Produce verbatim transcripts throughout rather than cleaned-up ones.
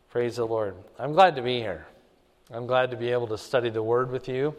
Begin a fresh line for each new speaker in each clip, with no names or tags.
Praise the Lord. I'm glad to be here. I'm glad to be able to study the Word with you.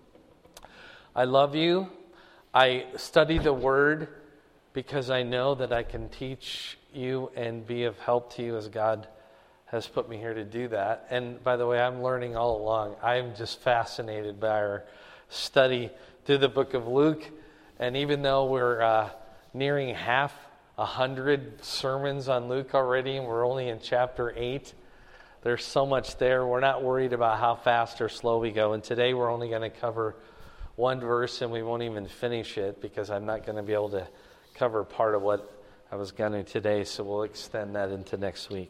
I love you. I study the Word because I know that I can teach you and be of help to you as God has put me here to do that. And by the way, I'm learning all along. I'm just fascinated by our study through the book of Luke. And even though we're uh, nearing half a hundred sermons on Luke already, and we're only in chapter eight, there's so much there. We're not worried about how fast or slow we go. And today we're only going to cover one verse, and we won't even finish it because I'm not going to be able to cover part of what I was going to today. So we'll extend that into next week.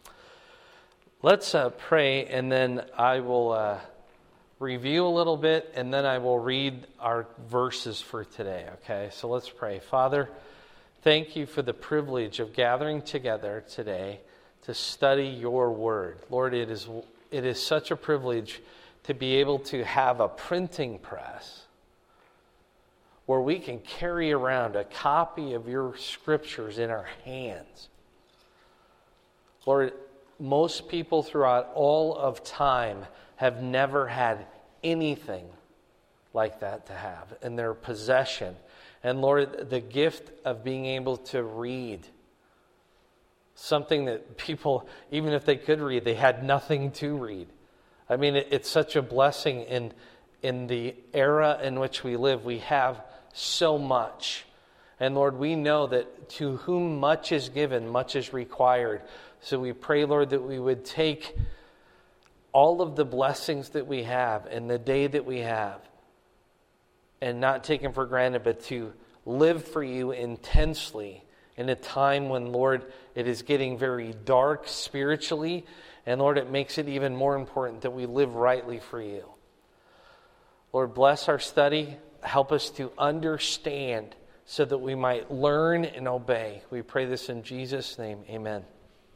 Let's uh, pray, and then I will uh, review a little bit, and then I will read our verses for today. Okay, so let's pray. Father, thank you for the privilege of gathering together today to study your word. Lord, it is it is such a privilege to be able to have a printing press where we can carry around a copy of your scriptures in our hands. Lord, most people throughout all of time have never had anything like that to have in their possession. And Lord, the gift of being able to read something that people, even if they could read, they had nothing to read. I mean, it, it's such a blessing in in the era in which we live. We have so much. And Lord, we know that to whom much is given, much is required. So we pray, Lord, that we would take all of the blessings that we have and the day that we have and not take them for granted, but to live for you intensely in a time when, Lord, it is getting very dark spiritually. And Lord, it makes it even more important that we live rightly for you. Lord, bless our study. Help us to understand so that we might learn and obey. We pray this in Jesus' name. Amen.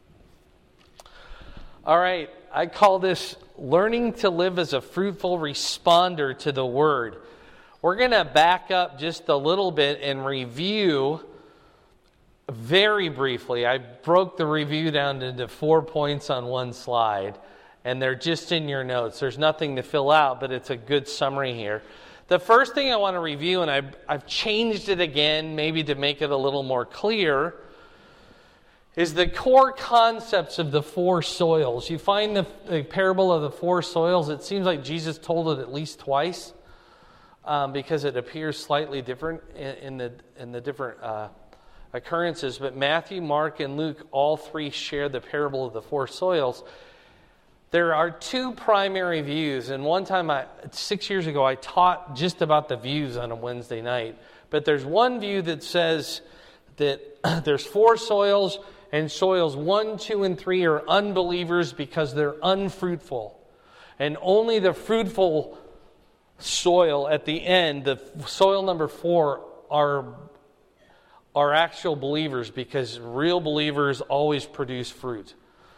All right. I call this learning to live as a fruitful responder to the Word. We're going to back up just a little bit and review very briefly. I broke the review down into four points on one slide, and they're just in your notes. There's nothing to fill out, but it's a good summary here. The first thing I want to review, and I've, I've changed it again, maybe to make it a little more clear, is the core concepts of the four soils. You find the, the parable of the four soils, it seems like Jesus told it at least twice, um, because it appears slightly different in, in the in the different uh, occurrences. But Matthew, Mark, and Luke, all three share the parable of the four soils. There are two primary views, and one time, I, six years ago, I taught just about the views on a Wednesday night. But there's one view that says that there's four soils, and soils one, two, and three are unbelievers because they're unfruitful. And only the fruitful soil at the end, the soil number four, are, are actual believers because real believers always produce fruit.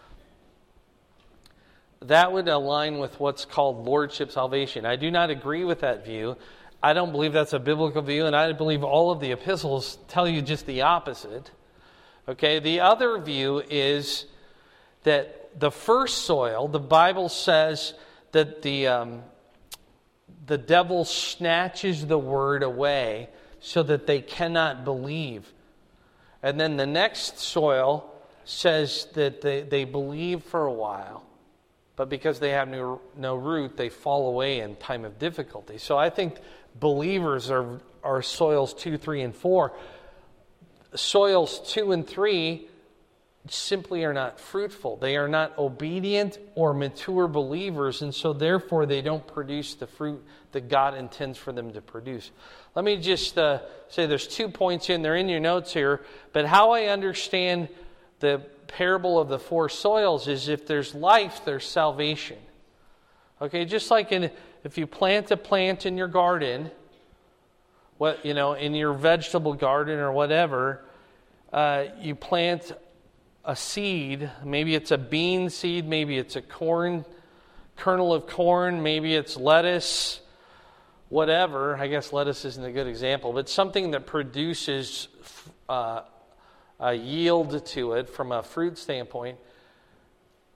That would align with what's called lordship salvation. I do not agree with that view. I don't believe that's a biblical view, and I believe all of the epistles tell you just the opposite. Okay, the other view is that the first soil, the Bible says that the um, the devil snatches the word away so that they cannot believe. And then the next soil says that they, they believe for a while, but because they have no, no root, they fall away in time of difficulty. So I think believers are, are soils two, three, and four. Soils two and three simply are not fruitful. They are not obedient or mature believers, and so therefore they don't produce the fruit that God intends for them to produce. Let me just uh, say there's two points in there in your notes here, but how I understand the parable of the four soils is if there's life, there's salvation. Okay, just like in, if you plant a plant in your garden, what you know, in your vegetable garden or whatever, uh, you plant a seed. Maybe it's a bean seed, maybe it's a corn kernel of corn, maybe it's lettuce, whatever. I guess lettuce isn't a good example, but something that produces uh, a yield to it from a fruit standpoint.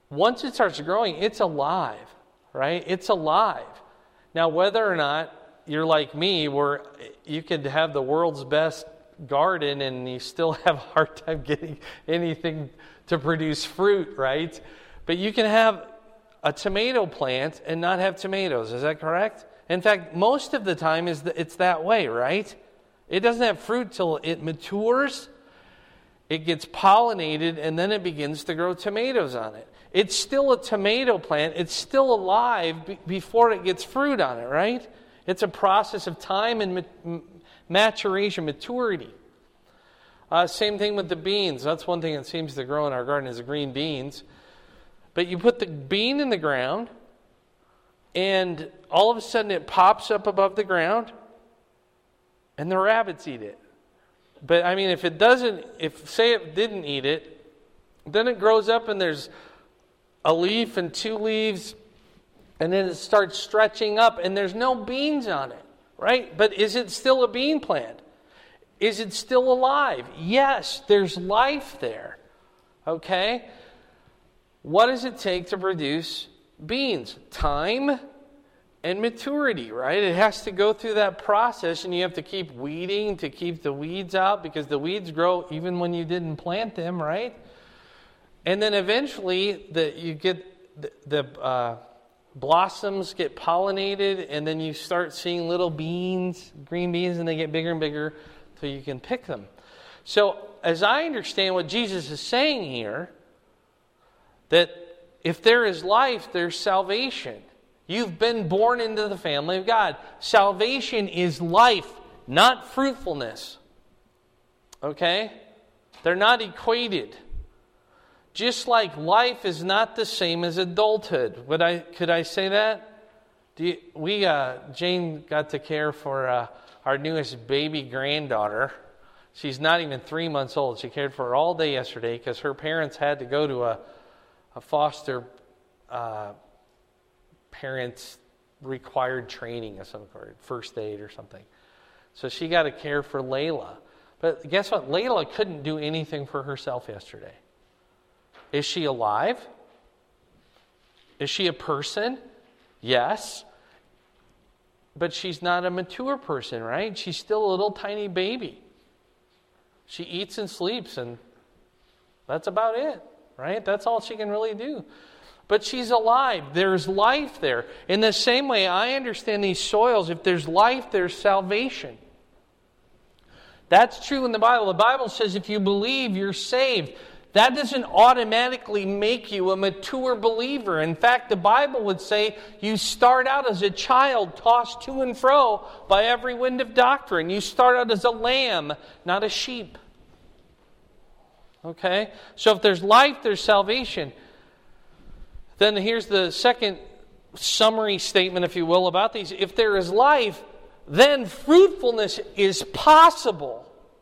once it starts growing, it's alive, right? It's alive. Now, whether or not you're like me, where you could have the world's best garden and you still have a hard time getting anything to produce fruit, right? But you can have a tomato plant and not have tomatoes. Is that correct? In fact, most of the time is the, it's that way, right? It doesn't have fruit till it matures, it gets pollinated, and then it begins to grow tomatoes on it. It's still a tomato plant. It's still alive be- before it gets fruit on it, right? It's a process of time and ma- maturation, maturity. Uh, same thing with the beans. That's one thing that seems to grow in our garden is the green beans. But you put the bean in the ground, and all of a sudden it pops up above the ground, and the rabbits eat it. But I mean, if it doesn't, if say it didn't eat it, then it grows up and there's a leaf and two leaves, and then it starts stretching up, and there's no beans on it, right? But is it still a bean plant? Is it still alive? Yes, there's life there. Okay? What does it take to produce beans? Time and maturity, right? It has to go through that process, and you have to keep weeding to keep the weeds out, because the weeds grow even when you didn't plant them, right? And then eventually the, you get the, the uh, blossoms get pollinated, and then you start seeing little beans, green beans, and they get bigger and bigger so you can pick them. So as I understand what Jesus is saying here, that if there is life, there's salvation. You've been born into the family of God. Salvation is life, not fruitfulness. Okay? They're not equated. Just like life is not the same as adulthood. Would I? Could I say that? Do you, we, uh, Jane got to care for uh, our newest baby granddaughter. She's not even three months old. She cared for her all day yesterday because her parents had to go to a, a foster uh, parents required training of some sort, first aid or something. So she got to care for Layla. But guess what? Layla couldn't do anything for herself yesterday. Is she alive? Is she a person? Yes. But she's not a mature person, right? She's still a little tiny baby. She eats and sleeps, and that's about it, right? That's all she can really do. But she's alive. There's life there. In the same way, I understand these soils. If there's life, there's salvation. That's true in the Bible. The Bible says if you believe, you're saved. That doesn't automatically make you a mature believer. In fact, the Bible would say you start out as a child tossed to and fro by every wind of doctrine. You start out as a lamb, not a sheep. Okay? So if there's life, there's salvation. Then here's the second summary statement, if you will, about these. If there is life, then fruitfulness is possible.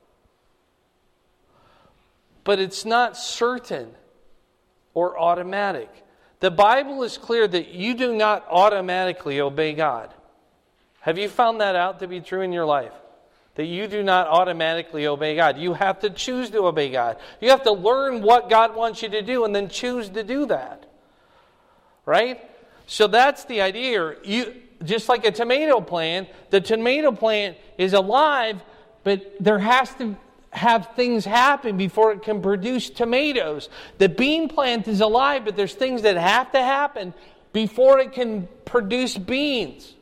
But it's not certain or automatic. The Bible is clear that you do not automatically obey God. Have you found that out to be true in your life? That you do not automatically obey God. You have to choose to obey God. You have to learn what God wants you to do and then choose to do that. Right? So that's the idea. You, just like a tomato plant, the tomato plant is alive, but there has to have things happen before it can produce tomatoes. The bean plant is alive, but there's things that have to happen before it can produce beans.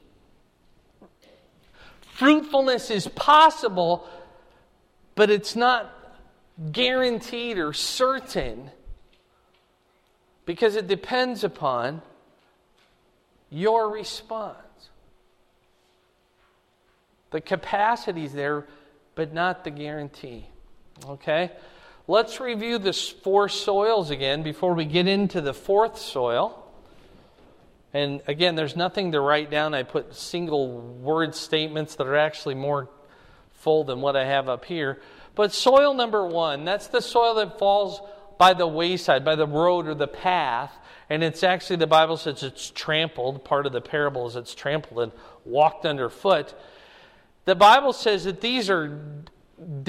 Fruitfulness is possible, but it's not guaranteed or certain because it depends upon your response. The capacity's there, but not the guarantee. Okay? Let's review the four soils again before we get into the fourth soil. And again, there's nothing to write down. I put single word statements that are actually more full than what I have up here. But soil number one, that's the soil that falls by the wayside, by the road or the path. And it's actually, the Bible says it's trampled. Part of the parable is it's trampled and walked underfoot. The Bible says that these are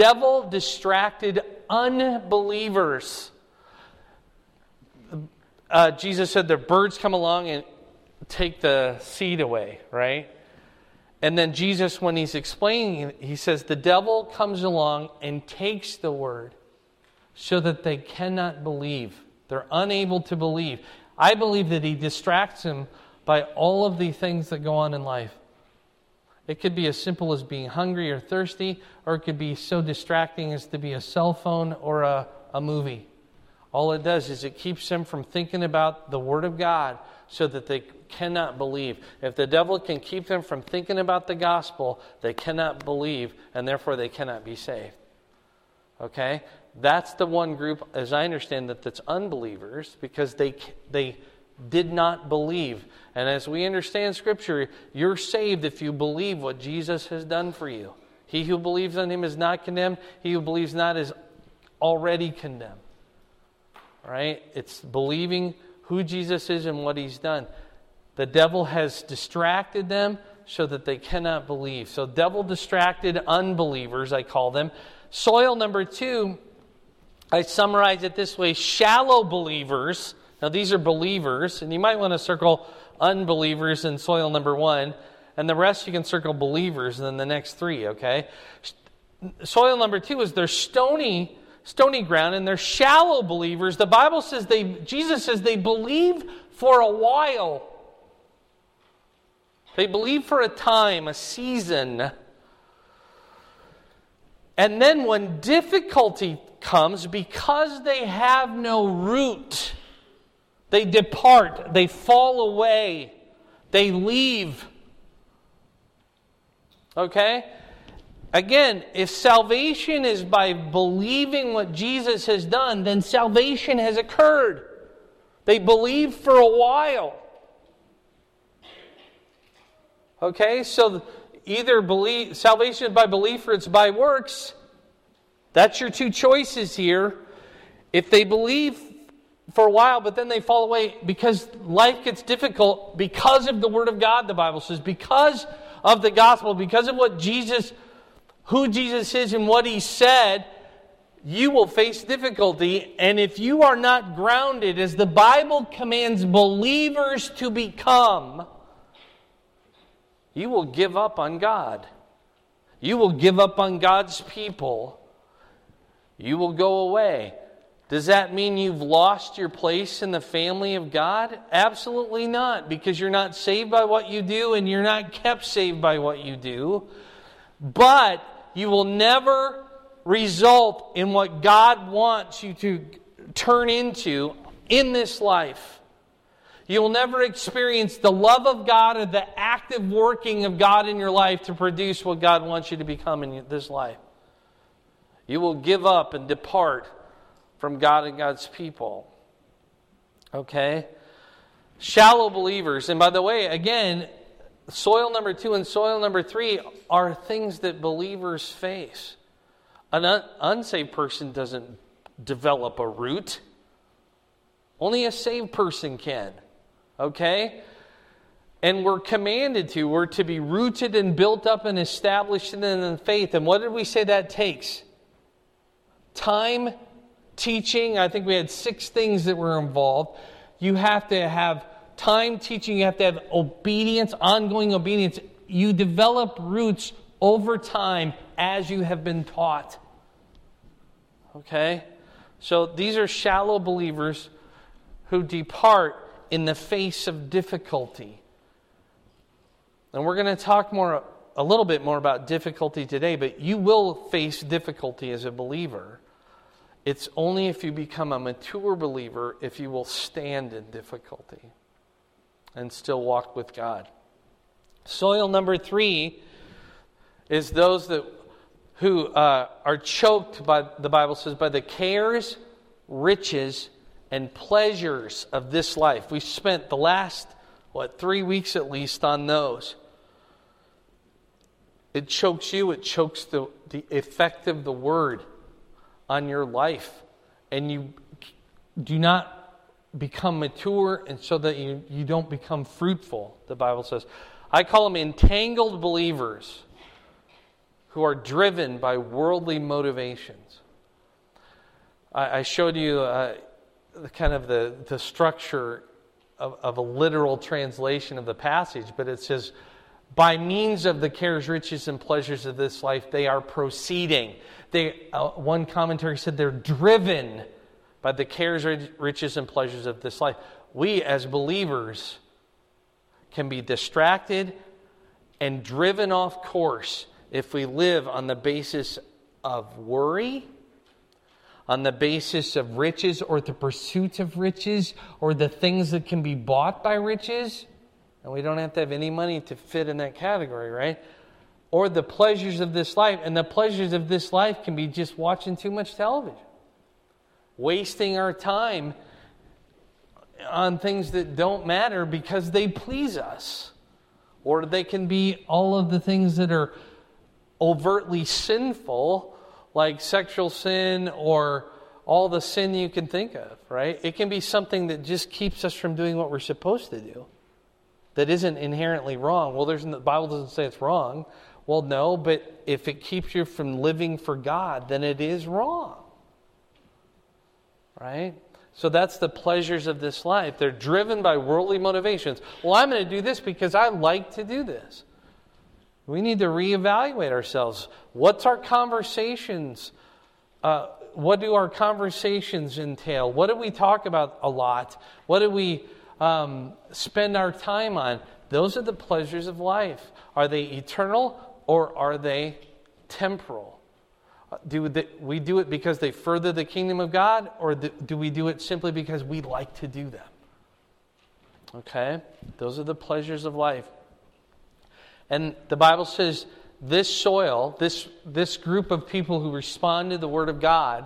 devil-distracted unbelievers. uh, Jesus said the birds come along and take the seed away, right? And then Jesus, when he's explaining, he says the devil comes along and takes the word so that they cannot believe. They're unable to believe. I believe that he distracts them by all of the things that go on in life. It could be as simple as being hungry or thirsty, or it could be so distracting as to be a cell phone or a, a movie. All it does is it keeps them from thinking about the Word of God so that they cannot believe. If the devil can keep them from thinking about the gospel, they cannot believe, and therefore they cannot be saved. Okay? That's the one group, as I understand it, that's unbelievers, because they they did not believe. And as we understand Scripture, you're saved if you believe what Jesus has done for you. He who believes on him is not condemned. He who believes not is already condemned. Right? It's believing who Jesus is and what he's done. The devil has distracted them so that they cannot believe. So devil-distracted unbelievers, I call them. Soil number two, I summarize it this way: shallow believers. Now these are believers, and you might want to circle unbelievers in soil number one, and the rest you can circle believers and then the next three, okay? Soil number two is they're stony, stony ground, and they're shallow believers. The Bible says they, Jesus says they believe for a while. They believe for a time, a season. And then when difficulty comes, because they have no root, they depart, they fall away, they leave. Okay? Again, if salvation is by believing what Jesus has done, then salvation has occurred. They believe for a while. Okay, so either believe salvation is by belief or it's by works. That's your two choices here. If they believe for a while, but then they fall away because life gets difficult because of the Word of God, the Bible says, because of the gospel, because of what Jesus, who Jesus is and what He said, you will face difficulty. And if you are not grounded, as the Bible commands believers to become, you will give up on God. You will give up on God's people. You will go away. Does that mean you've lost your place in the family of God? Absolutely not, because you're not saved by what you do and you're not kept saved by what you do. But you will never result in what God wants you to turn into in this life. You will never experience the love of God or the active working of God in your life to produce what God wants you to become in this life. You will give up and depart from God and God's people. Okay? Shallow believers. And by the way, again, soil number two and soil number three are things that believers face. An un- unsaved person doesn't develop a root. Only a saved person can. Okay? And we're commanded to. We're to be rooted and built up and established in the faith. And what did we say that takes? Time, teaching. I think we had six things that were involved. You have to have time, teaching. You have to have obedience, ongoing obedience. You develop roots over time as you have been taught. Okay? So these are shallow believers who depart in the face of difficulty. And we're going to talk more, a little bit more about difficulty today, but you will face difficulty as a believer. It's only if you become a mature believer if you will stand in difficulty and still walk with God. Soil number three is those that who uh, are choked by, the Bible says, by the cares, riches, and pleasures of this life. We spent the last, what, three weeks at least on those. It chokes you, it chokes the, the effect of the Word on your life. And you do not become mature, and so that you, you don't become fruitful, the Bible says. I call them entangled believers who are driven by worldly motivations. I, I showed you uh, the kind of the, the structure of, of a literal translation of the passage, but it says, by means of the cares, riches, and pleasures of this life, they are proceeding. They, uh, one commentary said they're driven by the cares, riches, and pleasures of this life. We as believers can be distracted and driven off course if we live on the basis of worry, on the basis of riches or the pursuit of riches or the things that can be bought by riches. And we don't have to have any money to fit in that category, right? Or the pleasures of this life. And the pleasures of this life can be just watching too much television. Wasting our time on things that don't matter because they please us. Or they can be all of the things that are overtly sinful, like sexual sin or all the sin you can think of, right? It can be something that just keeps us from doing what we're supposed to do. That isn't inherently wrong. Well, there's the Bible doesn't say it's wrong. Well, no, but if it keeps you from living for God, then it is wrong. Right? So that's the pleasures of this life. They're driven by worldly motivations. Well, I'm going to do this because I like to do this. We need to reevaluate ourselves. What's our conversations? Uh, what do our conversations entail? What do we talk about a lot? What do we um, spend our time on? Those are the pleasures of life. Are they eternal or are they temporal? Do we do it because they further the kingdom of God, or do we do it simply because we like to do them? Okay? Those are the pleasures of life. And the Bible says this soil, this, this group of people who respond to the Word of God,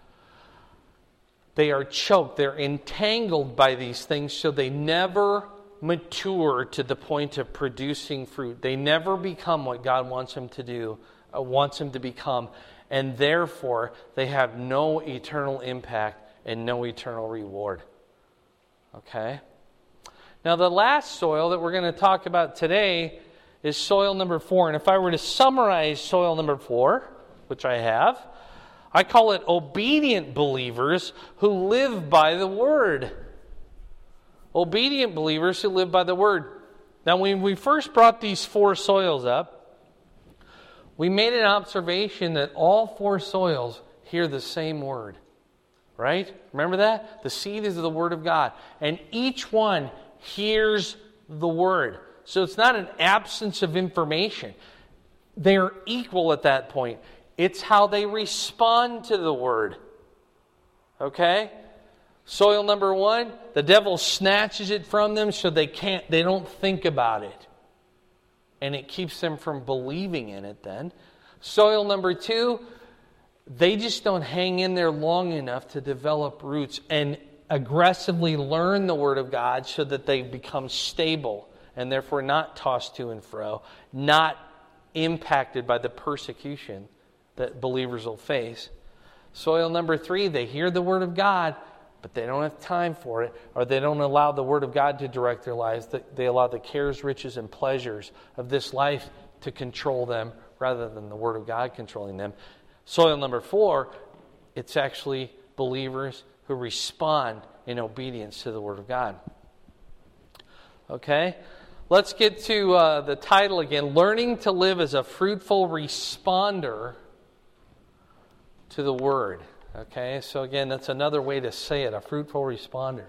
they are choked, they're entangled by these things, so they never mature to the point of producing fruit. They never become what God wants them to do, uh, wants them to become. And therefore, they have no eternal impact and no eternal reward. Okay? Now, the last soil that we're going to talk about today is soil number four. And if I were to summarize soil number four, which I have, I call it obedient believers who live by the Word. Obedient believers who live by the Word. Now, when we first brought these four soils up, we made an observation that all four soils hear the same word. Right? Remember that? The seed is the Word of God. And each one hears the Word. So it's not an absence of information. They're equal at that point. It's how they respond to the Word. Okay? Soil number one, the devil snatches it from them so they can't, they don't think about it. And it keeps them from believing in it then. Soil number two, they just don't hang in there long enough to develop roots and aggressively learn the Word of God so that they become stable and therefore not tossed to and fro, not impacted by the persecution that believers will face. Soil number three, they hear the Word of God, but they don't have time for it, or they don't allow the Word of God to direct their lives. They allow the cares, riches, and pleasures of this life to control them rather than the Word of God controlling them. Soil number four, it's actually believers who respond in obedience to the Word of God. Okay? Let's get to uh, the title again, Learning to Live as a Fruitful Responder to the Word. Okay, so again, that's another way to say it, a fruitful responder.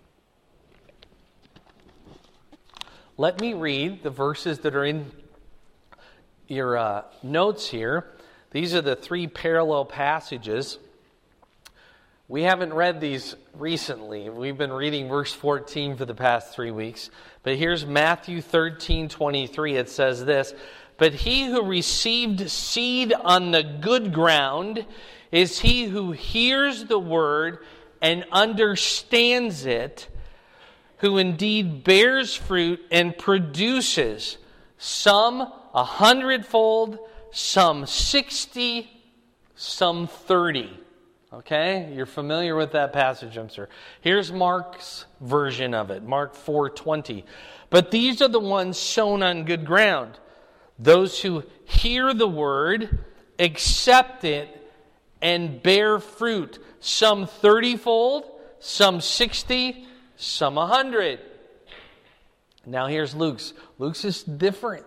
Let me read the verses that are in your uh, notes here. These are the three parallel passages. We haven't read these recently. We've been reading verse fourteen for the past three weeks. But here's Matthew thirteen twenty-three. It says this, "But he who received seed on the good ground is he who hears the word and understands it, who indeed bears fruit and produces, some a hundredfold, some sixty, some thirty." Okay? You're familiar with that passage, I'm sure. Here's Mark's version of it, Mark four twenty. "But these are the ones sown on good ground, those who hear the word, accept it, and bear fruit, some thirty-fold, some sixty, some one hundred. Now here's Luke's. Luke's is different.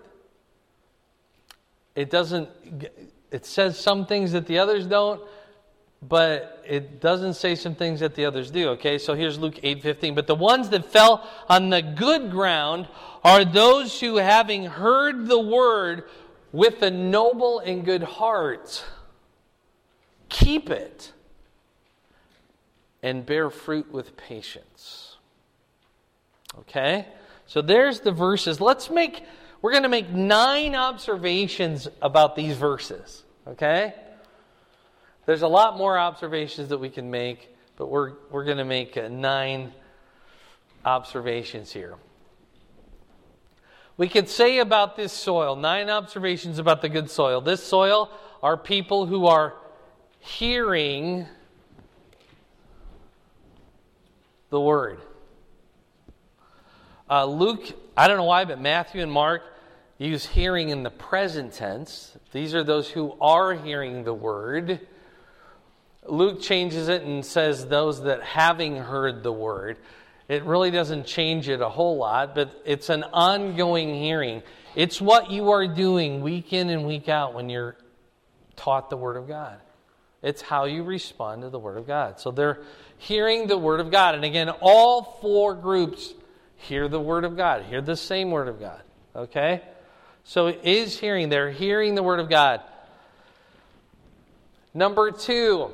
It doesn't, it says some things that the others don't, but it doesn't say some things that the others do. Okay, so here's Luke eight fifteen. But the ones that fell on the good ground are those who, having heard the word with a noble and good heart, keep it and bear fruit with patience. Okay? So there's the verses. Let's make, we're going to make nine observations about these verses. Okay? There's a lot more observations that we can make, but we're we're going to make uh, nine observations here. We could say about this soil, nine observations about the good soil. This soil are people who are hearing the word. Uh, Luke, I don't know why, but Matthew and Mark use hearing in the present tense. These are those who are hearing the word. Luke changes it and says those that having heard the word. It really doesn't change it a whole lot, but it's an ongoing hearing. It's what you are doing week in and week out when you're taught the Word of God. It's how you respond to the Word of God. So they're hearing the Word of God. And again, all four groups hear the Word of God, hear the same Word of God. Okay? So it is hearing. They're hearing the Word of God. Number two.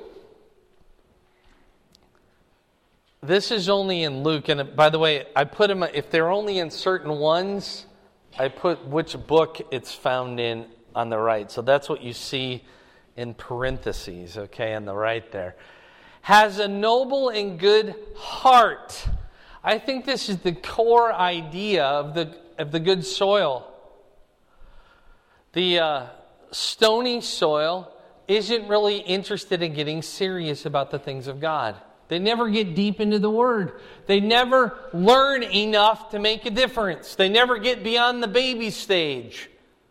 This is only in Luke, and by the way, I put them, if they're only in certain ones, I put which book it's found in on the right. So that's what you see in parentheses, okay, on the right there. Has a noble and good heart. I think this is the core idea of the of the good soil. The uh, stony soil isn't really interested in getting serious about the things of God. They never get deep into the Word. They never learn enough to make a difference. They never get beyond the baby stage.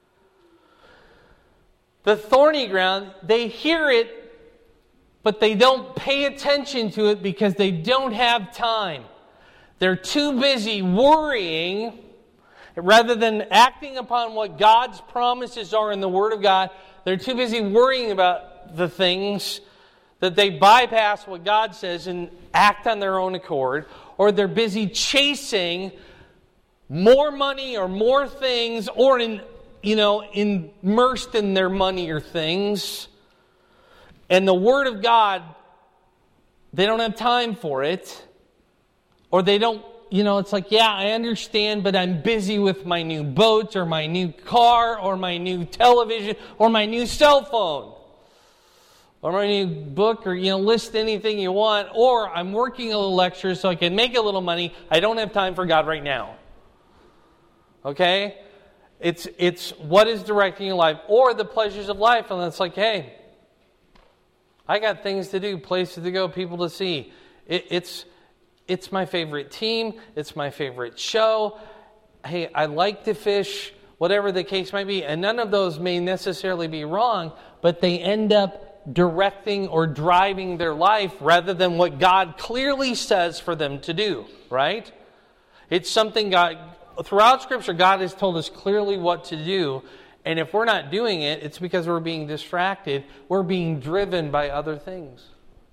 The thorny ground, they hear it, but they don't pay attention to it because they don't have time. They're too busy worrying rather than acting upon what God's promises are in the Word of God. They're too busy worrying about the things that they bypass what God says and act on their own accord, or they're busy chasing more money or more things, or in you know immersed in their money or things. And the Word of God, they don't have time for it, or they don't. You know, it's like, yeah, I understand, but I'm busy with my new boat or my new car or my new television or my new cell phone. Or my new book, or, you know, list anything you want. Or I'm working a little extra so I can make a little money. I don't have time for God right now. Okay? It's it's what is directing your life. Or the pleasures of life. And it's like, hey, I got things to do, places to go, people to see. It, it's it's my favorite team. It's my favorite show. Hey, I like to fish, whatever the case might be. And none of those may necessarily be wrong, but they end up directing or driving their life rather than what God clearly says for them to do, right? It's something God, throughout Scripture, God has told us clearly what to do, and if we're not doing it, it's because we're being distracted. We're being driven by other things.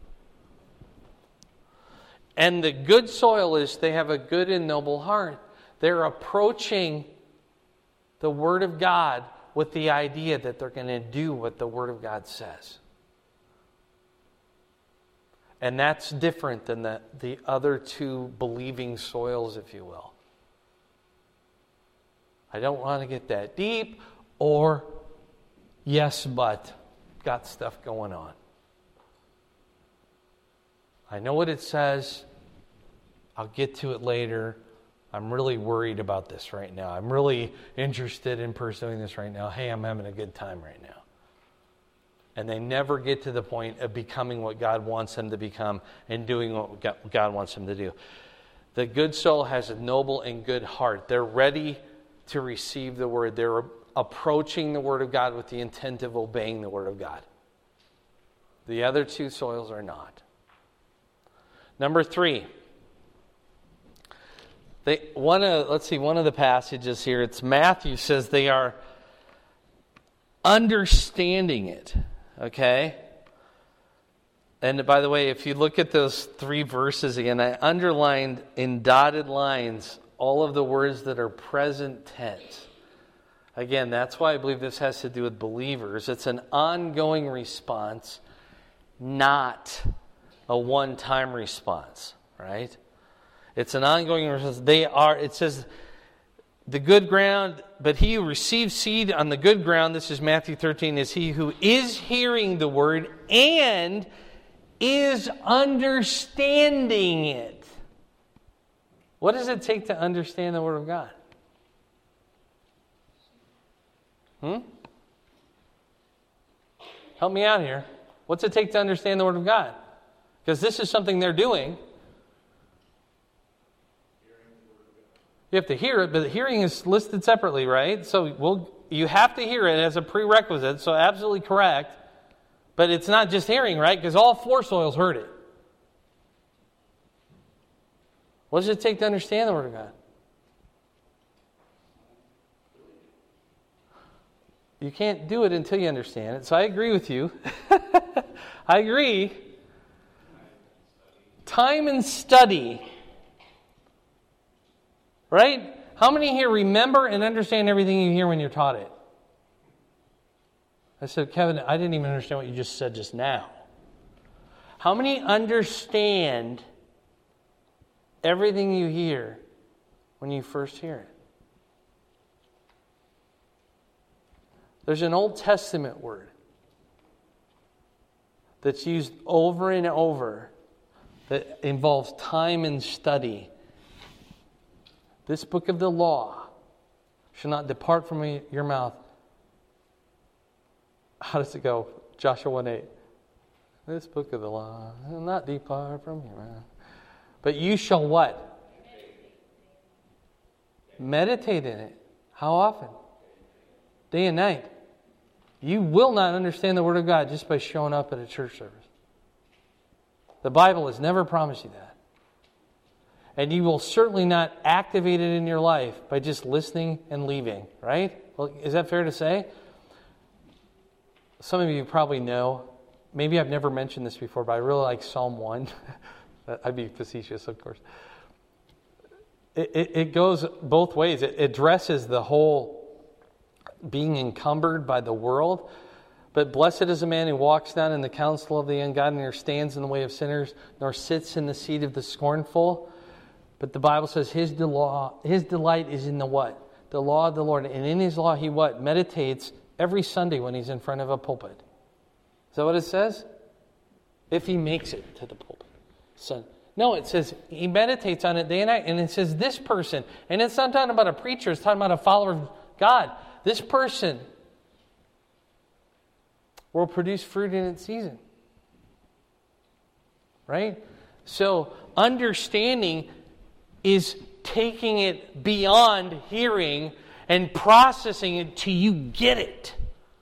And the good soil is they have a good and noble heart. They're approaching the Word of God with the idea that they're going to do what the Word of God says. And that's different than the, the other two believing soils, if you will. I don't want to get that deep, or yes, but got stuff going on. I know what it says. I'll get to it later. I'm really worried about this right now. I'm really interested in pursuing this right now. Hey, I'm having a good time right now. And they never get to the point of becoming what God wants them to become and doing what God wants them to do. The good soul has a noble and good heart. They're ready to receive the Word. They're approaching the Word of God with the intent of obeying the Word of God. The other two soils are not. Number three. They one of let's see one of the passages here. It's Matthew says they are understanding it. Okay? And by the way, if you look at those three verses again, I underlined in dotted lines all of the words that are present tense. Again, that's why I believe this has to do with believers. It's an ongoing response, not a one-time response, right? It's an ongoing response. They are, it says, the good ground, but he who receives seed on the good ground, this is Matthew thirteen, is he who is hearing the word and is understanding it. What does it take to understand the Word of God? Hmm? Help me out here. What's it take to understand the Word of God? Because this is something they're doing. You have to hear it, but hearing is listed separately, right? So we'll, you have to hear it as a prerequisite, so absolutely correct. But it's not just hearing, right? Because all four soils heard it. What does it take to understand the Word of God? You can't do it until you understand it. So I agree with you. I agree. Time and study. Right? How many here remember and understand everything you hear when you're taught it? I said, Kevin, I didn't even understand what you just said just now. How many understand everything you hear when you first hear it? There's an Old Testament word that's used over and over that involves time and study. This book of the law shall not depart from your mouth. How does it go? Joshua one eight. This book of the law will not depart from your mouth. But you shall what? Meditate in it. How often? Day and night. You will not understand the Word of God just by showing up at a church service. The Bible has never promised you that. And you will certainly not activate it in your life by just listening and leaving, right? Well, is that fair to say? Some of you probably know, maybe I've never mentioned this before, but I really like Psalm one. I'd be facetious, of course. It, it, it goes both ways. It addresses the whole being encumbered by the world. But blessed is a man who walks not in the counsel of the ungodly, nor stands in the way of sinners, nor sits in the seat of the scornful. But the Bible says his, del- his delight is in the what? The law of the Lord. And in his law he what? Meditates every Sunday when he's in front of a pulpit. Is that what it says? If he makes it to the pulpit. So, no, it says he meditates on it day and night. And it says this person. And it's not talking about a preacher. It's talking about a follower of God. This person will produce fruit in its season. Right? So understanding is taking it beyond hearing and processing it till you get it.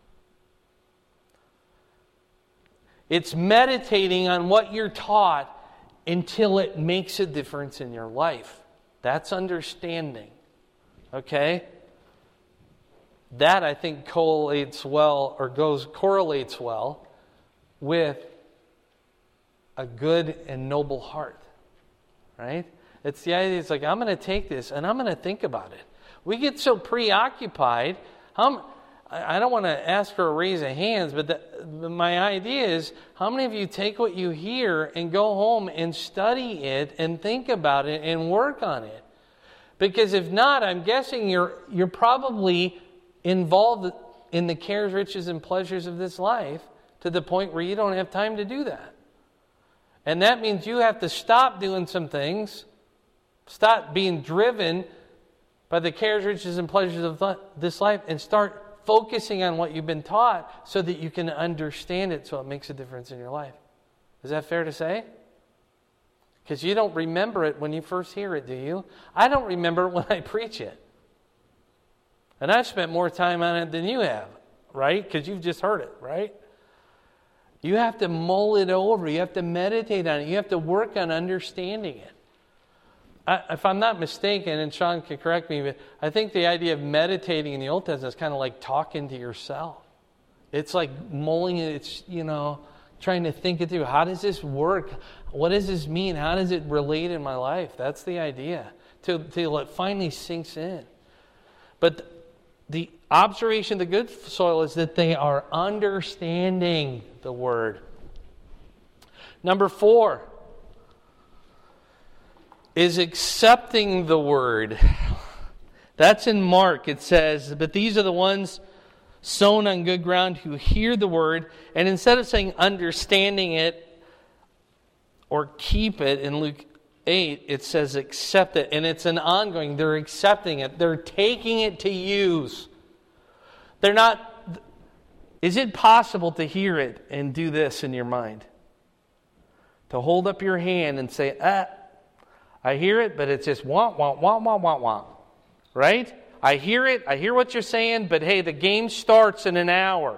It's meditating on what you're taught until it makes a difference in your life. That's understanding. Okay? That, I think, correlates well, or goes correlates well with a good and noble heart. Right? It's the idea, it's like, I'm going to take this and I'm going to think about it. We get so preoccupied. How, I don't want to ask for a raise of hands, but the, my idea is, how many of you take what you hear and go home and study it and think about it and work on it? Because if not, I'm guessing you're you're probably involved in the cares, riches, and pleasures of this life to the point where you don't have time to do that. And that means you have to stop doing some things, stop being driven by the cares, riches, and pleasures of this life, and start focusing on what you've been taught so that you can understand it so it makes a difference in your life. Is that fair to say? Because you don't remember it when you first hear it, do you? I don't remember it when I preach it. And I've spent more time on it than you have, right? Because you've just heard it, right? You have to mull it over. You have to meditate on it. You have to work on understanding it. I, if I'm not mistaken, and Sean can correct me, but I think the idea of meditating in the Old Testament is kind of like talking to yourself. It's like mulling it. It's, you know, trying to think it through. How does this work? What does this mean? How does it relate in my life? That's the idea. Till, till it finally sinks in. But the observation of the good soil is that they are understanding the Word. Number four is accepting the Word. That's in Mark. It says, but these are the ones sown on good ground who hear the Word, and instead of saying understanding it or keep it in Luke eight, it says accept it. And it's an ongoing. They're accepting it. They're taking it to use. They're not... Is it possible to hear it and do this in your mind? To hold up your hand and say, ah, I hear it, but it's just wah, wah, wah, wah, wah, wah. Right? I hear it. I hear what you're saying, but hey, the game starts in an hour.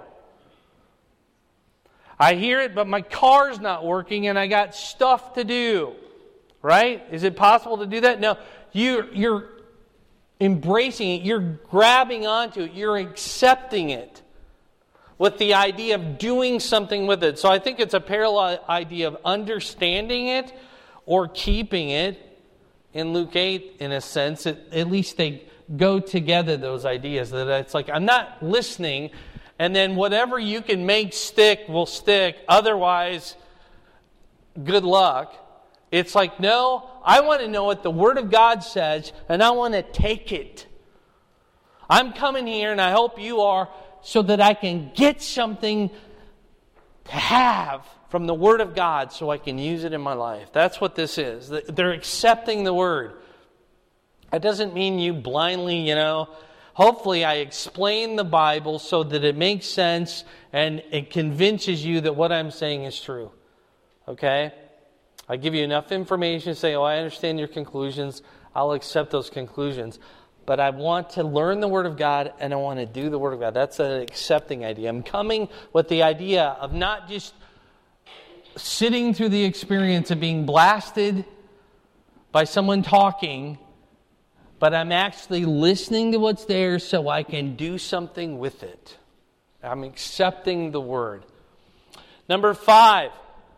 I hear it, but my car's not working and I got stuff to do. Right? Is it possible to do that? No. You, you're embracing it. You're grabbing onto it. You're accepting it with the idea of doing something with it. So I think it's a parallel idea of understanding it or keeping it. In Luke eight, in a sense, it, at least they go together, those ideas. That it's like, I'm not listening, and then whatever you can make stick will stick. Otherwise, good luck. It's like, no, I want to know what the Word of God says, and I want to take it. I'm coming here, and I hope you are, so that I can get something to have from the Word of God so I can use it in my life. That's what this is. They're accepting the Word. That doesn't mean you blindly, you know, hopefully I explain the Bible so that it makes sense and it convinces you that what I'm saying is true. Okay? I give you enough information to say, oh, I understand your conclusions. I'll accept those conclusions. But I want to learn the Word of God and I want to do the Word of God. That's an accepting idea. I'm coming with the idea of not just sitting through the experience of being blasted by someone talking, but I'm actually listening to what's there so I can do something with it. I'm accepting the Word. Number five,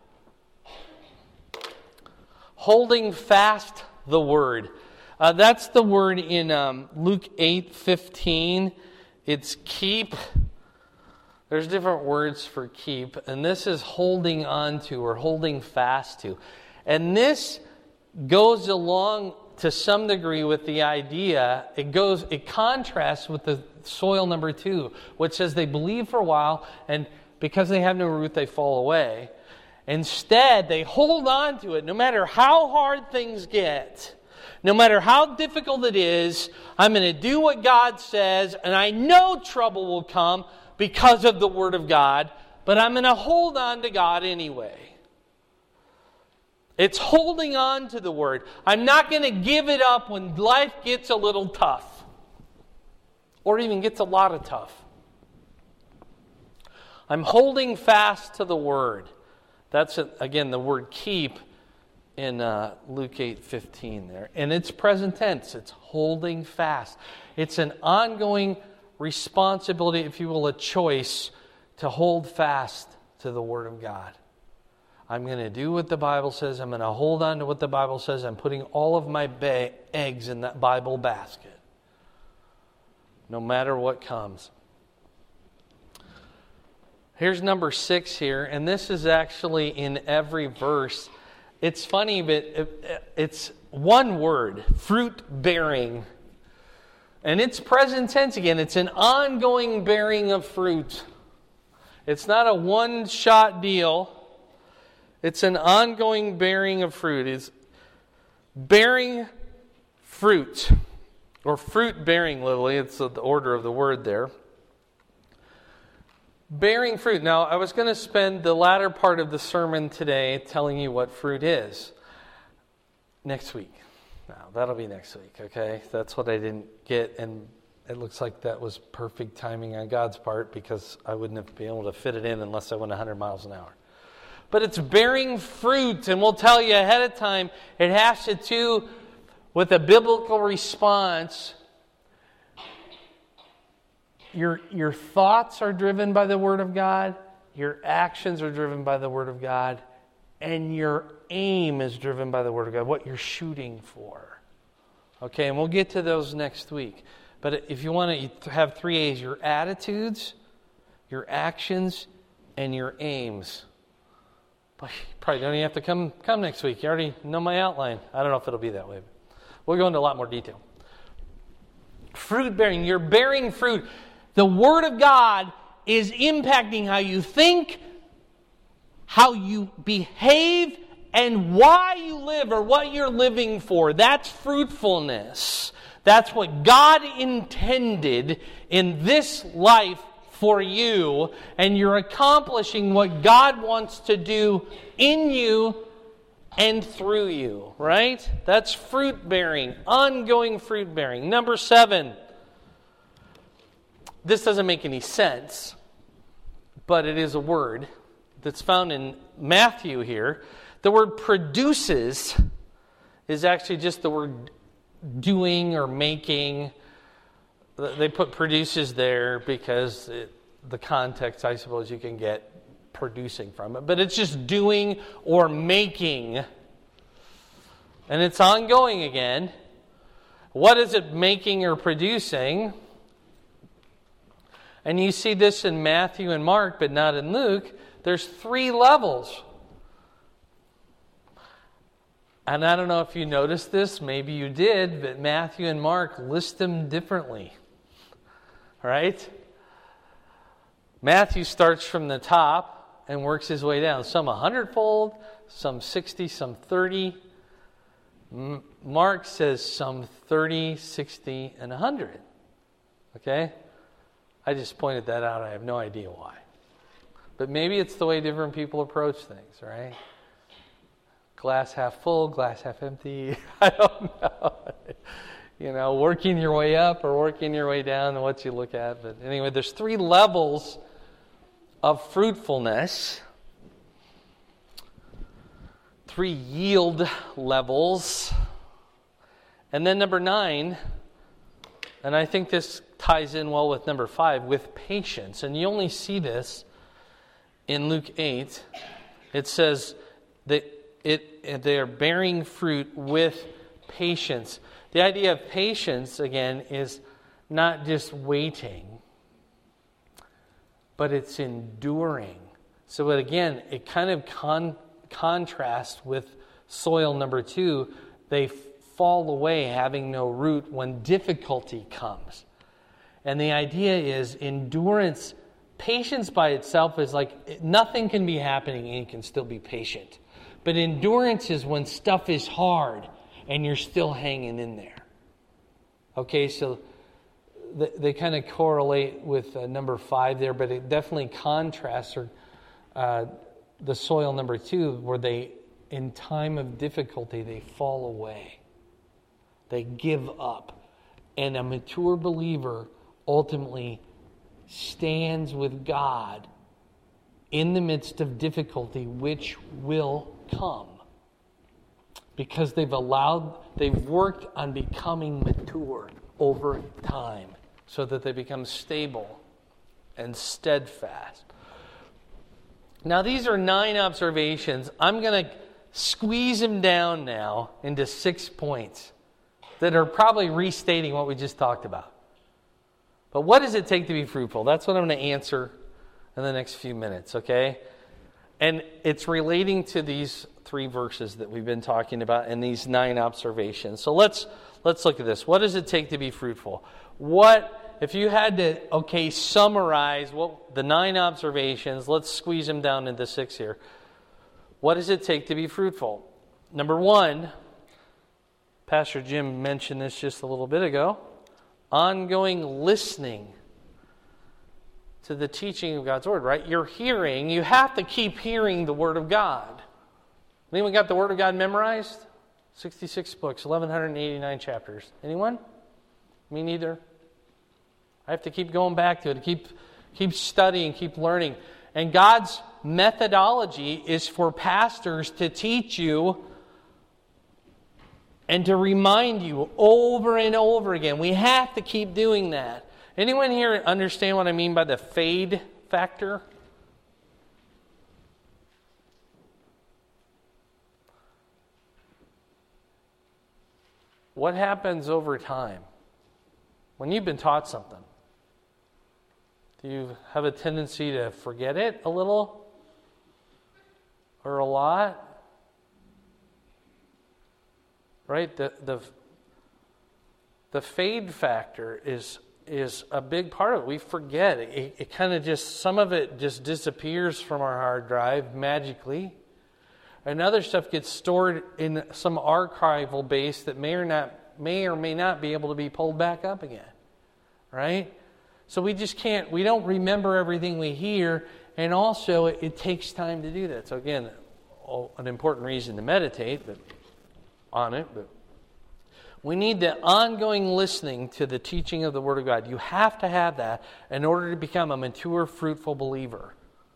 holding fast the Word. Uh, that's the word in um, Luke eight fifteen. It's keep. There's different words for keep, and this is holding on to or holding fast to. And this goes along to some degree with the idea, it goes, it contrasts with the soil number two, which says they believe for a while, and because they have no root, they fall away. Instead, they hold on to it no matter how hard things get. No matter how difficult it is, I'm going to do what God says, and I know trouble will come because of the Word of God, but I'm going to hold on to God anyway. It's holding on to the Word. I'm not going to give it up when life gets a little tough, or even gets a lot of tough. I'm holding fast to the Word. That's, again, the word keep in uh, Luke eight fifteen there. And it's present tense. It's holding fast. It's an ongoing responsibility, if you will, a choice to hold fast to the Word of God. I'm going to do what the Bible says. I'm going to hold on to what the Bible says. I'm putting all of my ba- eggs in that Bible basket, no matter what comes. Here's number six here, and this is actually in every verse. It's funny, but it, it's one word, fruit bearing. And it's present tense again. It's an ongoing bearing of fruit. It's not a one-shot deal. It's an ongoing bearing of fruit. It's bearing fruit, or fruit bearing, literally. It's the order of the word there. Bearing fruit. Now, I was going to spend the latter part of the sermon today telling you what fruit is. Next week. Now, that'll be next week, okay? That's what I didn't get. And it looks like that was perfect timing on God's part because I wouldn't have been able to fit it in unless I went one hundred miles an hour. But it's bearing fruit, and we'll tell you ahead of time, it has to do with a biblical response. Your, your thoughts are driven by the Word of God, your actions are driven by the Word of God, and your aim is driven by the Word of God, what you're shooting for. Okay, and we'll get to those next week. But if you want to have three A's, your attitudes, your actions, and your aims. But you probably don't even have to come, come next week. You already know my outline. I don't know if it'll be that way. But we'll go into a lot more detail. Fruit bearing. You're bearing fruit. The Word of God is impacting how you think, how you behave, and why you live or what you're living for. That's fruitfulness. That's what God intended in this life for you, and you're accomplishing what God wants to do in you and through you, right? That's fruit bearing, ongoing fruit bearing. Number seven. This doesn't make any sense, but it is a word that's found in Matthew here. The word produces is actually just the word doing or making. They put produces there because it, the context, I suppose, you can get producing from it. But it's just doing or making. And it's ongoing again. What is it making or producing? And you see this in Matthew and Mark, but not in Luke. There's three levels. And I don't know if you noticed this, maybe you did, but Matthew and Mark list them differently. Right? Matthew starts from the top and works his way down. Some a hundredfold, some sixty, some thirty. M- Mark says some thirty, sixty, and a hundred. Okay? I just pointed that out. I have no idea why. But maybe it's the way different people approach things, right? Glass half full, glass half empty. I don't know. You know, working your way up or working your way down and what you look at. But anyway, there's three levels of fruitfulness. Three yield levels. And then number nine, and I think this ties in well with number five, with patience. And you only see this in Luke eight. It says that it they are bearing fruit with patience. The idea of patience, again, is not just waiting, but it's enduring. So again, it kind of con- contrasts with soil number two. They fall away having no root when difficulty comes. And the idea is endurance. Patience by itself is like nothing can be happening and you can still be patient. But endurance is when stuff is hard and you're still hanging in there. Okay, so they, they kind of correlate with uh, number five there, but it definitely contrasts or, uh, the soil number two, where they, in time of difficulty, they fall away. They give up. And a mature believer ultimately stands with God in the midst of difficulty, which will come. Because they've allowed, they've worked on becoming mature over time so that they become stable and steadfast. Now, these are nine observations. I'm going to squeeze them down now into six points that are probably restating what we just talked about. But what does it take to be fruitful? That's what I'm going to answer in the next few minutes, okay? And it's relating to these three verses that we've been talking about and these nine observations. So let's let's look at this. What does it take to be fruitful? What, if you had to, okay, summarize what the nine observations, let's squeeze them down into six here. What does it take to be fruitful? Number one, Pastor Jim mentioned this just a little bit ago, ongoing listening to the teaching of God's Word, right? You're hearing, you have to keep hearing the Word of God. Anyone got the Word of God memorized? sixty-six books, eleven eighty-nine chapters. Anyone? Me neither. I have to keep going back to it, keep, keep studying, keep learning. And God's methodology is for pastors to teach you and to remind you over and over again. We have to keep doing that. Anyone here understand what I mean by the fade factor? What happens over time when you've been taught something? Do you have a tendency to forget it a little or a lot? Right? The the the fade factor is is a big part of it. We forget. It, it kind of just, some of it just disappears from our hard drive magically. And other stuff gets stored in some archival base that may or not may or may not be able to be pulled back up again. Right? So we just can't, we don't remember everything we hear, and also it, it takes time to do that. So again, oh, an important reason to meditate but on it, but we need the ongoing listening to the teaching of the Word of God. You have to have that in order to become a mature, fruitful believer.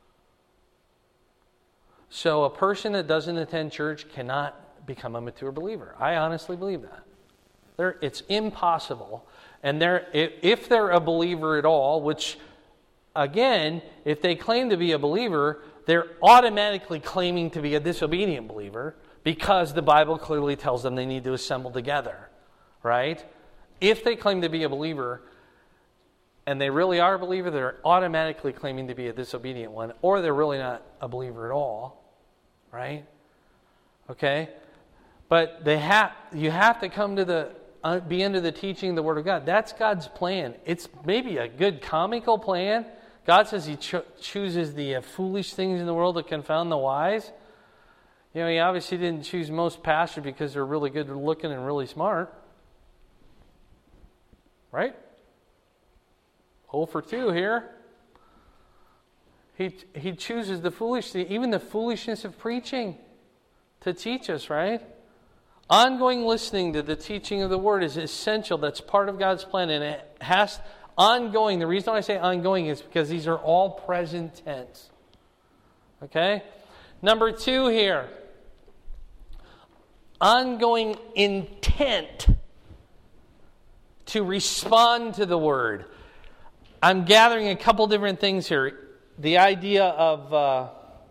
So a person that doesn't attend church cannot become a mature believer. I honestly believe that. They're, it's impossible. And they're, if they're a believer at all, which, again, if they claim to be a believer, they're automatically claiming to be a disobedient believer because the Bible clearly tells them they need to assemble together. Right? If they claim to be a believer and they really are a believer, they're automatically claiming to be a disobedient one, or they're really not a believer at all. Right? Okay? But they have you have to come to the uh, be under the teaching of the Word of God. That's God's plan. It's maybe a good comical plan. God says He cho- chooses the uh, foolish things in the world to confound the wise. You know, He obviously didn't choose most pastors because they're really good looking and really smart. Right? oh for two here. He he chooses the foolish, even the foolishness of preaching to teach us, right? Ongoing listening to the teaching of the Word is essential. That's part of God's plan, and it has ongoing. The reason I say ongoing is because these are all present tense. Okay? Number two here. Ongoing intent to respond to the Word. I'm gathering a couple different things here. The idea of uh,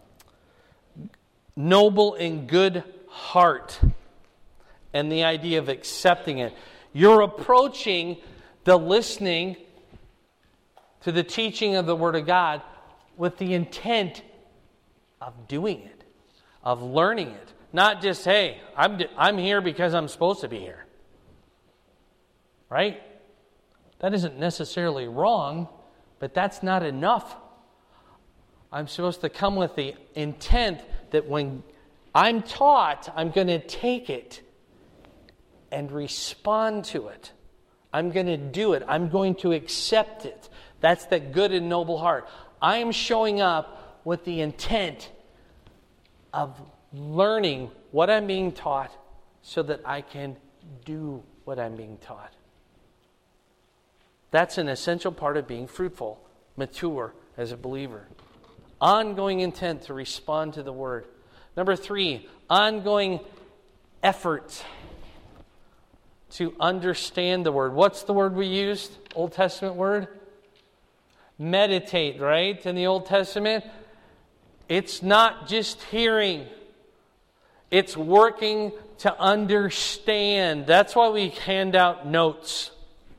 noble and good heart, and the idea of accepting it. You're approaching the listening to the teaching of the Word of God with the intent of doing it, of learning it. Not just, hey, I'm I'm here because I'm supposed to be here. Right? That isn't necessarily wrong, but that's not enough. I'm supposed to come with the intent that when I'm taught, I'm going to take it and respond to it. I'm going to do it. I'm going to accept it. That's the good and noble heart. I am showing up with the intent of learning what I'm being taught so that I can do what I'm being taught. That's an essential part of being fruitful, mature as a believer. Ongoing intent to respond to the Word. Number three, ongoing effort to understand the Word. What's the word we used? Old Testament word? Meditate, right? In the Old Testament, it's not just hearing. It's working to understand. That's why we hand out notes.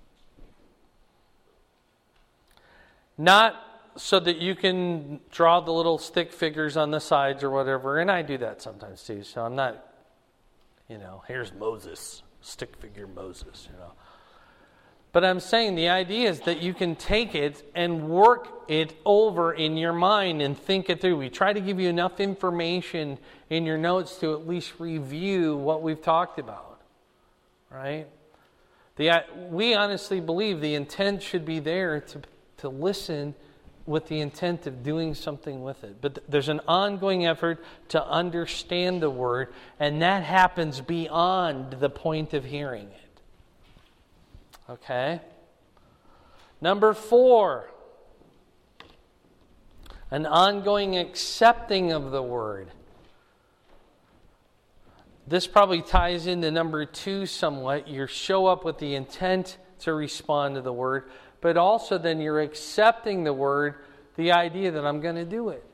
Not so that you can draw the little stick figures on the sides or whatever. And I do that sometimes too. So I'm not, you know, here's Moses, stick figure Moses, you know. But I'm saying the idea is that you can take it and work it over in your mind and think it through. We try to give you enough information in your notes to at least review what we've talked about. Right? The, we honestly believe the intent should be there to, to listen with the intent of doing something with it. But there's an ongoing effort to understand the Word, and that happens beyond the point of hearing it. Okay? Number four, an ongoing accepting of the Word. This probably ties into number two somewhat. You show up with the intent to respond to the Word, but also then you're accepting the Word, the idea that I'm going to do it.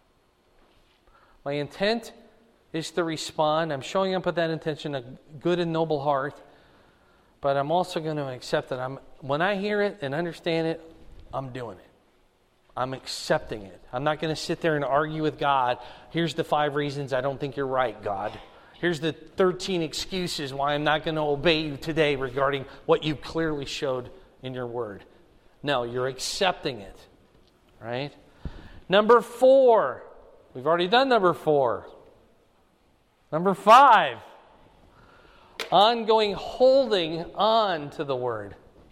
My intent is to respond. I'm showing up with that intention, a good and noble heart, but I'm also going to accept that I'm when I hear it and understand it, I'm doing it. I'm accepting it. I'm not going to sit there and argue with God. Here's the five reasons I don't think you're right, God. Here's the thirteen excuses why I'm not going to obey you today regarding what you clearly showed in your word. No, you're accepting it. Right? Number four. We've already done number four. Number five. Ongoing holding on to the word.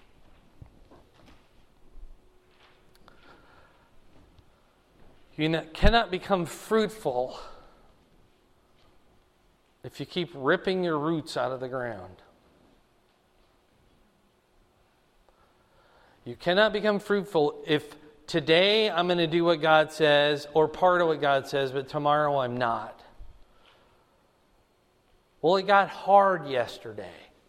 You cannot become fruitful if you keep ripping your roots out of the ground. You cannot become fruitful if today I'm going to do what God says or part of what God says, but tomorrow I'm not. Well, it got hard yesterday.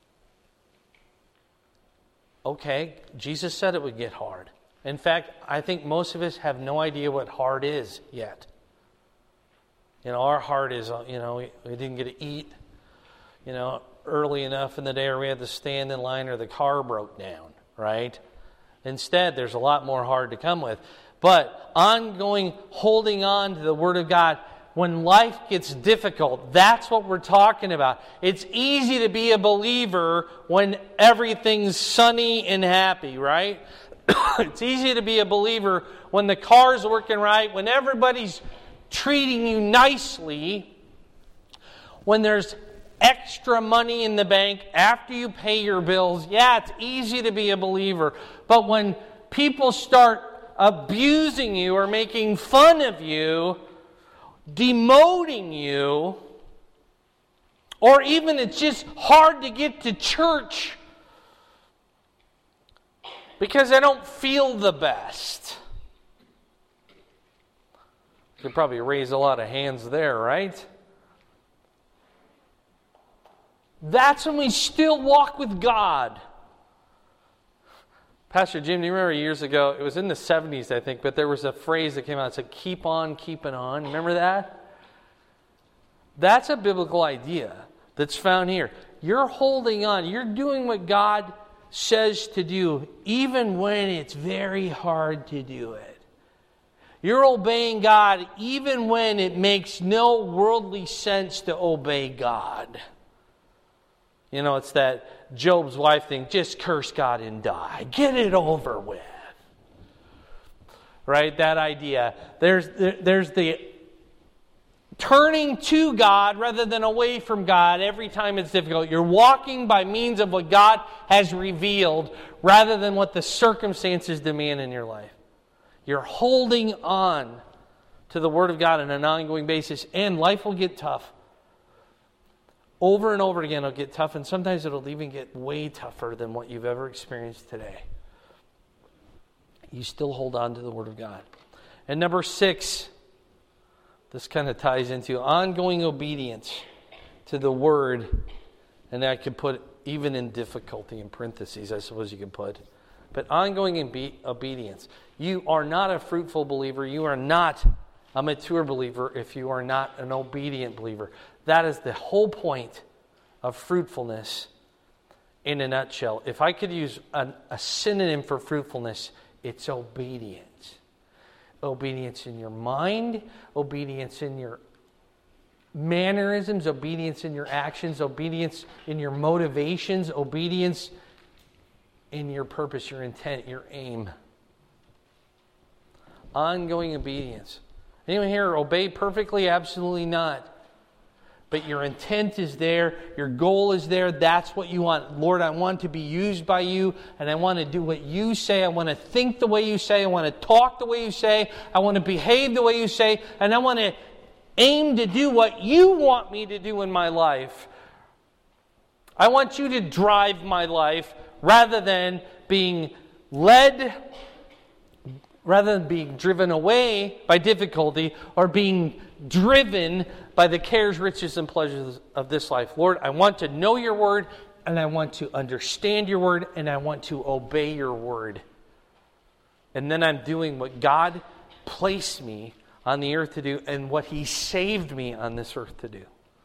Okay, Jesus said it would get hard. In fact, I think most of us have no idea what hard is yet. You know, our heart is, you know, we, we didn't get to eat, you know, early enough in the day, or we had to stand in line, or the car broke down, right? Instead, there's a lot more hard to come with. But ongoing holding on to the Word of God when life gets difficult, that's what we're talking about. It's easy to be a believer when everything's sunny and happy, right? It's easy to be a believer when the car's working right, when everybody's treating you nicely, when there's extra money in the bank after you pay your bills. Yeah, it's easy to be a believer. But when people start abusing you or making fun of you, demoting you, or even it's just hard to get to church because I don't feel the best. You could probably raise a lot of hands there, right? That's when we still walk with God. Pastor Jim, do you remember years ago, it was in the seventies, I think, but there was a phrase that came out that said, keep on keeping on. Remember that? That's a biblical idea that's found here. You're holding on. You're doing what God says to do, even when it's very hard to do it. You're obeying God even when it makes no worldly sense to obey God. You know, it's that Job's wife thing, just curse God and die. Get it over with. Right? That idea. There's, there, there's the turning to God rather than away from God every time it's difficult. You're walking by means of what God has revealed rather than what the circumstances demand in your life. You're holding on to the Word of God on an ongoing basis, and life will get tough. Over and over again it'll get tough, and sometimes it'll even get way tougher than what you've ever experienced today. You still hold on to the Word of God. And number six, this kind of ties into ongoing obedience to the Word, and I could put even in difficulty in parentheses, I suppose you could put. But ongoing obe- obedience. You are not a fruitful believer. You are not a mature believer if you are not an obedient believer. That is the whole point of fruitfulness in a nutshell. If I could use a, a synonym for fruitfulness, it's obedience. Obedience in your mind, obedience in your mannerisms, obedience in your actions, obedience in your motivations, obedience in your purpose, your intent, your aim. Ongoing obedience. Anyone here obey perfectly? Absolutely not. But your intent is there. Your goal is there. That's what you want. Lord, I want to be used by you, and I want to do what you say. I want to think the way you say. I want to talk the way you say. I want to behave the way you say. And I want to aim to do what you want me to do in my life. I want you to drive my life rather than being led rather than being driven away by difficulty or being driven by the cares, riches, and pleasures of this life. Lord, I want to know your word, and I want to understand your word, and I want to obey your word. And then I'm doing what God placed me on the earth to do and what he saved me on this earth to do.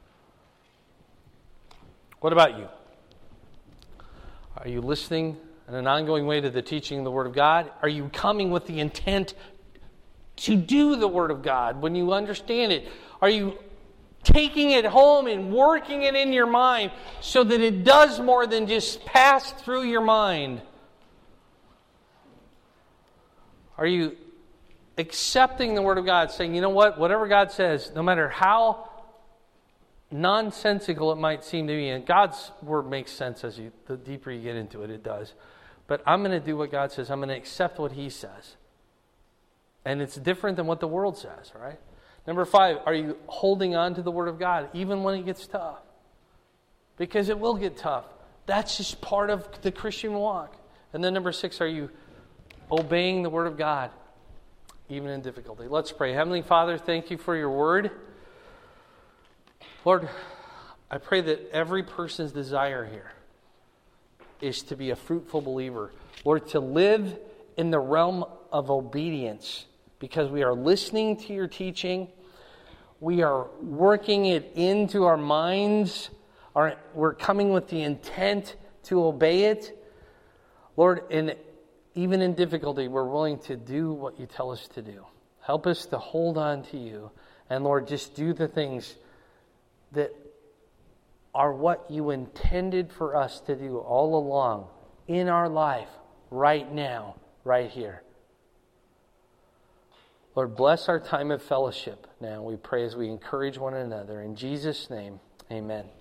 What about you? Are you listening in an ongoing way to the teaching of the Word of God? Are you coming with the intent to do the Word of God when you understand it? Are you taking it home and working it in your mind so that it does more than just pass through your mind? Are you accepting the Word of God, saying, you know what, whatever God says, no matter how nonsensical it might seem to me, and God's Word makes sense as you, the deeper you get into it, it does. But I'm going to do what God says. I'm going to accept what he says. And it's different than what the world says, right? Number five, are you holding on to the Word of God even when it gets tough? Because it will get tough. That's just part of the Christian walk. And then number six, are you obeying the Word of God even in difficulty? Let's pray. Heavenly Father, thank you for your Word. Lord, I pray that every person's desire here is to be a fruitful believer. Lord, to live in the realm of obedience because we are listening to your teaching. We are working it into our minds. Our, we're coming with the intent to obey it. Lord, and even in difficulty, we're willing to do what you tell us to do. Help us to hold on to you. And Lord, just do the things that are what you intended for us to do all along in our life, right now, right here. Lord, bless our time of fellowship now. We pray as we encourage one another. In Jesus' name, amen.